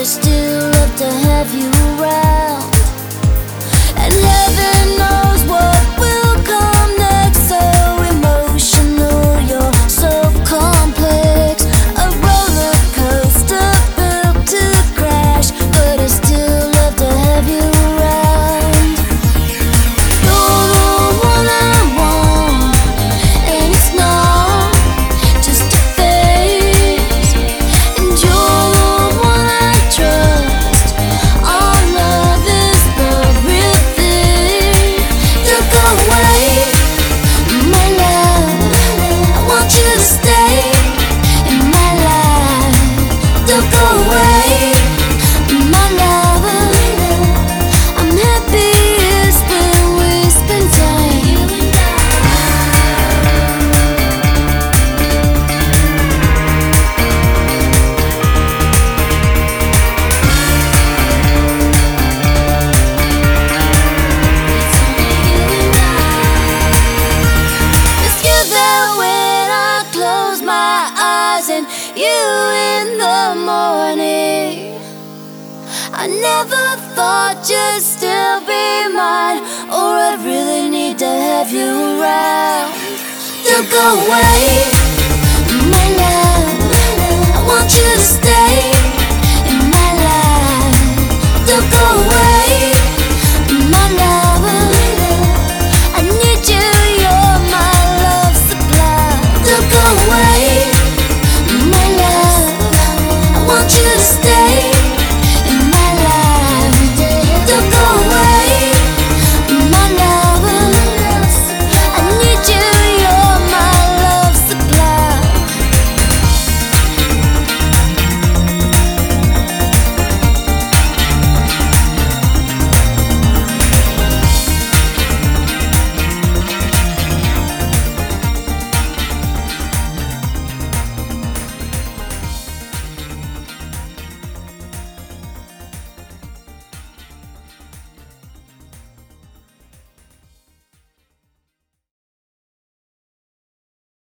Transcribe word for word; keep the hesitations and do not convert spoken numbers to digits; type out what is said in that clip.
still love to have you around. And heaven knows what will come next. So emotional, you're so complex. A roller coaster built to crash, but I still love to have you around. You're the one I want, and it's not just a phase. And you're the one I trust. Our love is the real thing. Don't go away, my love. I want you to stay in my life. Don't go away, my love. I'm happiest when we spend time. You and it's you there when I close my eyes, and you in the morning. I never thought you'd still be mine, or I'd really need to have you around. Don't go away,